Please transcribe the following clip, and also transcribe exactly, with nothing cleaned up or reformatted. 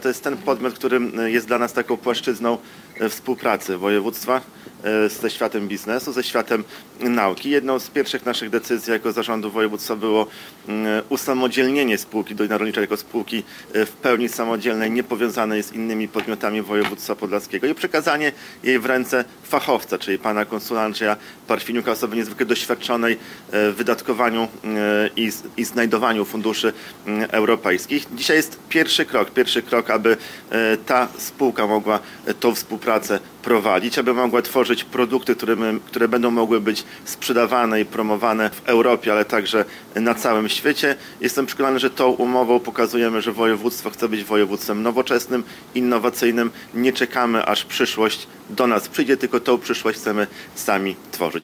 To jest ten podmiot, który jest dla nas taką płaszczyzną współpracy województwa ze światem biznesu, ze światem nauki. Jedną z pierwszych naszych decyzji jako zarządu województwa było usamodzielnienie spółki Dolina Rolnicza jako spółki w pełni samodzielnej, niepowiązanej z innymi podmiotami województwa podlaskiego i przekazanie jej w ręce fachowca, czyli pana konsula Andrzeja Parfiniuka, osoby niezwykle doświadczonej w wydatkowaniu i, i znajdowaniu funduszy europejskich. Dzisiaj jest pierwszy krok, pierwszy krok, aby ta spółka mogła tą współpracę prowadzić, aby mogła tworzyć produkty, które, my, które będą mogły być sprzedawane i promowane w Europie, ale także na całym świecie. Jestem przekonany, że tą umową pokazujemy, że województwo chce być województwem nowoczesnym, innowacyjnym. Nie czekamy, aż przyszłość do nas przyjdzie, tylko tą przyszłość chcemy sami tworzyć.